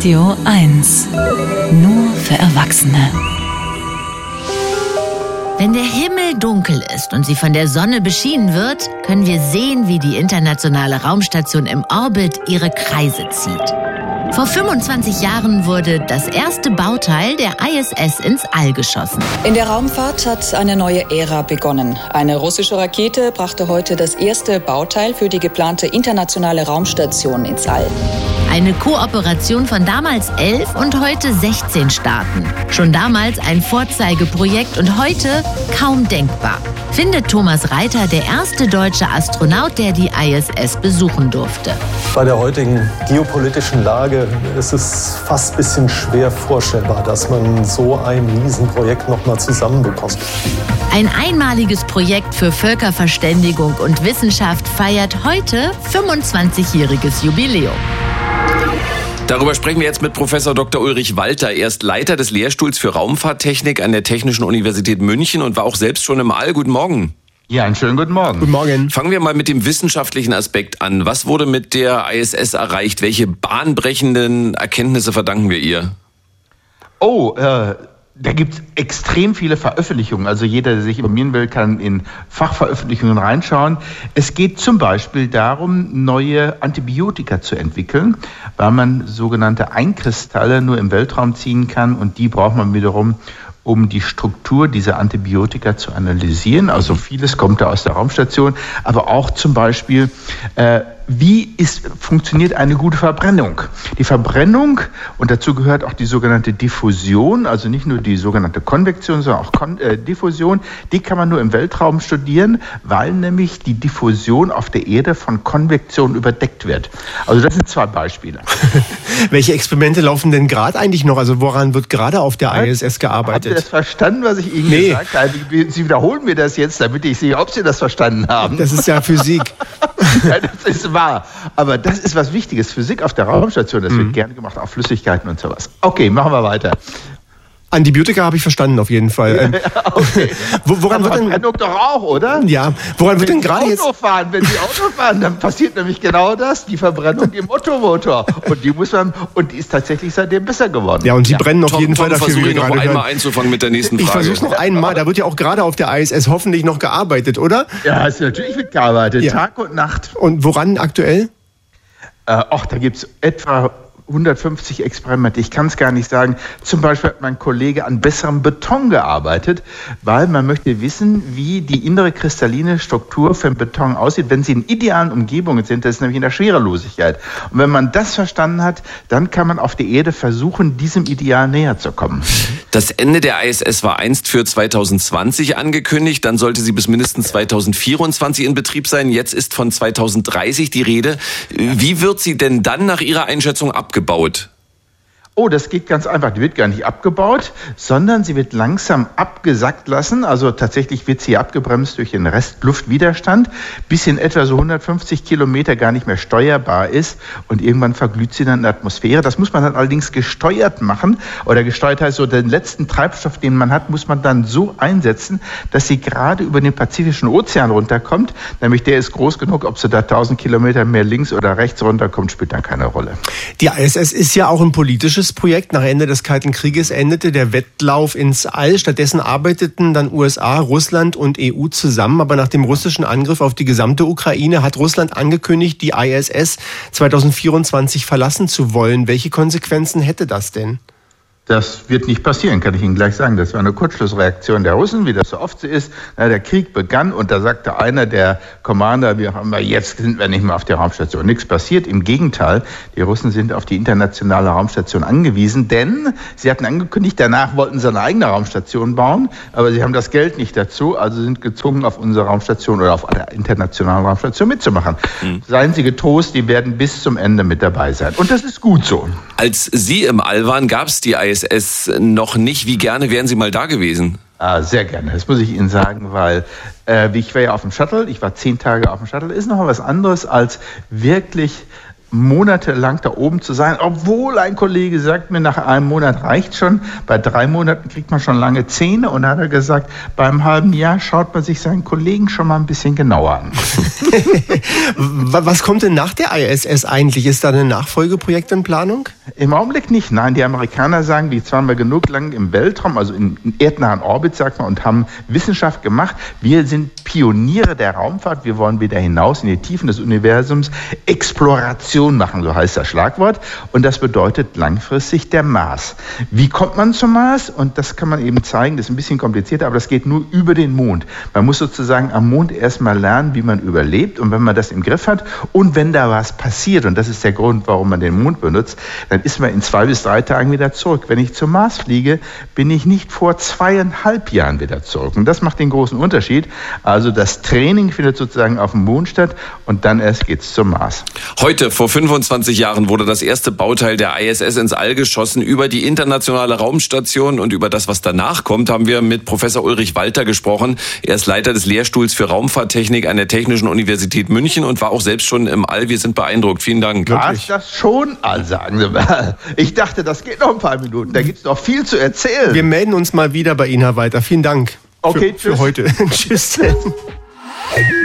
Radio 1. Nur für Erwachsene. Wenn der Himmel dunkel ist und sie von der Sonne beschienen wird, können wir sehen, wie die internationale Raumstation im Orbit ihre Kreise zieht. Vor 25 Jahren wurde das erste Bauteil der ISS ins All geschossen. In der Raumfahrt hat eine neue Ära begonnen. Eine russische Rakete brachte heute das erste Bauteil für die geplante internationale Raumstation ins All. Eine Kooperation von damals 11 und heute 16 Staaten. Schon damals ein Vorzeigeprojekt und heute kaum denkbar. Findet Thomas Reiter, der erste deutsche Astronaut, der die ISS besuchen durfte. Bei der heutigen geopolitischen Lage ist es fast ein bisschen schwer vorstellbar, dass man so ein Riesenprojekt noch mal zusammenbekommt. Ein einmaliges Projekt für Völkerverständigung und Wissenschaft feiert heute 25-jähriges Jubiläum. Darüber sprechen wir jetzt mit Professor Dr. Ulrich Walter. Er ist Leiter des Lehrstuhls für Raumfahrttechnik an der Technischen Universität München und war auch selbst schon im All. Guten Morgen. Ja, einen schönen guten Morgen. Guten Morgen. Fangen wir mal mit dem wissenschaftlichen Aspekt an. Was wurde mit der ISS erreicht? Welche bahnbrechenden Erkenntnisse verdanken wir ihr? Da gibt es extrem viele Veröffentlichungen. Also jeder, der sich informieren will, kann in Fachveröffentlichungen reinschauen. Es geht zum Beispiel darum, neue Antibiotika zu entwickeln, weil man sogenannte Einkristalle nur im Weltraum ziehen kann und die braucht man wiederum, um die Struktur dieser Antibiotika zu analysieren. Also vieles kommt da aus der Raumstation, aber auch zum Beispiel, wie funktioniert eine gute Verbrennung? Die Verbrennung, und dazu gehört auch die sogenannte Diffusion, also nicht nur die sogenannte Konvektion, sondern auch Diffusion, die kann man nur im Weltraum studieren, weil nämlich die Diffusion auf der Erde von Konvektion überdeckt wird. Also das sind zwei Beispiele. Welche Experimente laufen denn gerade eigentlich noch? Also woran wird gerade auf der ISS gearbeitet? Habt ihr das verstanden, was ich Ihnen gesagt habe? Sie wiederholen mir das jetzt, damit ich sehe, ob Sie das verstanden haben. Das ist ja Physik. Ja, das ist wahr. Aber das ist was Wichtiges. Physik auf der Raumstation, das wird gerne gemacht, auch Flüssigkeiten und sowas. Okay, machen wir weiter. Antibiotika habe ich verstanden, auf jeden Fall. Okay. Woran wird denn Verbrennung doch auch, oder? Ja, woran wird denn gerade jetzt... Wenn Sie Auto fahren, dann passiert nämlich genau das, die Verbrennung im Ottomotor. Und die ist tatsächlich seitdem besser geworden. Ja, und Sie brennen auf jeden Fall dafür. Versuche ich noch einmal einzufangen mit der nächsten Frage. Ich versuche es noch einmal. Da wird ja auch gerade auf der ISS hoffentlich noch gearbeitet, oder? Ja, natürlich wird gearbeitet, ja. Tag und Nacht. Und woran aktuell? Da gibt es etwa 150 Experimente, ich kann es gar nicht sagen. Zum Beispiel hat mein Kollege an besserem Beton gearbeitet, weil man möchte wissen, wie die innere kristalline Struktur für den Beton aussieht, wenn sie in idealen Umgebungen sind, das ist nämlich in der Schwerelosigkeit. Und wenn man das verstanden hat, dann kann man auf der Erde versuchen, diesem Ideal näher zu kommen. Das Ende der ISS war einst für 2020 angekündigt, dann sollte sie bis mindestens 2024 in Betrieb sein. Jetzt ist von 2030 die Rede. Wie wird sie denn dann nach Ihrer Einschätzung abgebaut? Das geht ganz einfach. Die wird gar nicht abgebaut, sondern sie wird langsam abgesackt lassen. Also tatsächlich wird sie abgebremst durch den Restluftwiderstand, bis in etwa so 150 Kilometer gar nicht mehr steuerbar ist. Und irgendwann verglüht sie dann in der Atmosphäre. Das muss man dann allerdings gesteuert machen. Oder gesteuert heißt so, den letzten Treibstoff, den man hat, muss man dann so einsetzen, dass sie gerade über den Pazifischen Ozean runterkommt. Nämlich der ist groß genug, ob sie da 1000 Kilometer mehr links oder rechts runterkommt, spielt dann keine Rolle. Die ISS ist ja auch ein politisches Projekt. Nach Ende des Kalten Krieges endete der Wettlauf ins All. Stattdessen arbeiteten dann USA, Russland und EU zusammen. Aber nach dem russischen Angriff auf die gesamte Ukraine hat Russland angekündigt, die ISS 2024 verlassen zu wollen. Welche Konsequenzen hätte das denn? Das wird nicht passieren, kann ich Ihnen gleich sagen. Das war eine Kurzschlussreaktion der Russen, wie das so oft so ist. Der Krieg begann und da sagte einer der Commander, jetzt sind wir nicht mehr auf der Raumstation. Nichts passiert, im Gegenteil. Die Russen sind auf die internationale Raumstation angewiesen, denn sie hatten angekündigt, danach wollten sie eine eigene Raumstation bauen, aber sie haben das Geld nicht dazu, also sind gezwungen, auf unserer Raumstation oder auf einer internationalen Raumstation mitzumachen. Seien Sie getrost, die werden bis zum Ende mit dabei sein. Und das ist gut so. Als Sie im All waren, gab es die ISS noch nicht. Wie gerne wären Sie mal da gewesen? Sehr gerne, das muss ich Ihnen sagen, weil ich war ja auf dem Shuttle, ich war 10 Tage auf dem Shuttle, ist noch mal was anderes als wirklich monatelang da oben zu sein, obwohl ein Kollege sagt mir, nach einem Monat reicht schon, bei 3 Monaten kriegt man schon lange Zähne und hat er gesagt, beim halben Jahr schaut man sich seinen Kollegen schon mal ein bisschen genauer an. Was kommt denn nach der ISS eigentlich? Ist da ein Nachfolgeprojekt in Planung? Im Augenblick nicht. Nein, die Amerikaner sagen, die waren wir genug lang im Weltraum, also in erdnahen Orbit, sagt man, und haben Wissenschaft gemacht. Wir sind Pioniere der Raumfahrt. Wir wollen wieder hinaus in die Tiefen des Universums Exploration machen, so heißt das Schlagwort. Und das bedeutet langfristig der Mars. Wie kommt man zum Mars? Und das kann man eben zeigen, das ist ein bisschen komplizierter, aber das geht nur über den Mond. Man muss sozusagen am Mond erstmal lernen, wie man überlebt. Und wenn man das im Griff hat und wenn da was passiert, und das ist der Grund, warum man den Mond benutzt, dann ist man in 2 bis 3 Tagen wieder zurück. Wenn ich zum Mars fliege, bin ich nicht vor 2,5 Jahren wieder zurück. Und das macht den großen Unterschied. Also das Training findet sozusagen auf dem Mond statt und dann erst geht's zum Mars. Heute, vor 25 Jahren, wurde das erste Bauteil der ISS ins All geschossen. Über die internationale Raumstation und über das, was danach kommt, haben wir mit Professor Ulrich Walter gesprochen. Er ist Leiter des Lehrstuhls für Raumfahrttechnik an der Technischen Universität München und war auch selbst schon im All. Wir sind beeindruckt. Vielen Dank. War das schon All, sagen Sie mal. Ich dachte, das geht noch ein paar Minuten. Da gibt es noch viel zu erzählen. Wir melden uns mal wieder bei Ihnen, Herr Walter. Vielen Dank für heute. Tschüss.